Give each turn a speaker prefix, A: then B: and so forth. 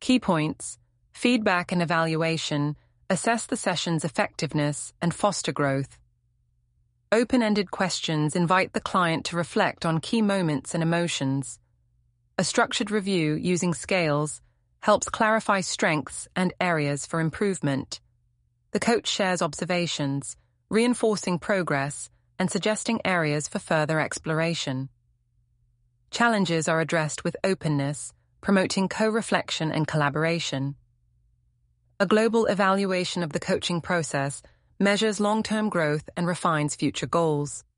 A: Key points: feedback and evaluation, assess the session's effectiveness, and foster growth. Open-ended questions invite the client to reflect on key moments and emotions. A structured review using scales helps clarify strengths and areas for improvement. The coach shares observations, reinforcing progress and suggesting areas for further exploration. Challenges are addressed with openness, promoting co-reflection and collaboration. A global evaluation of the coaching process measures long-term growth and refines future goals.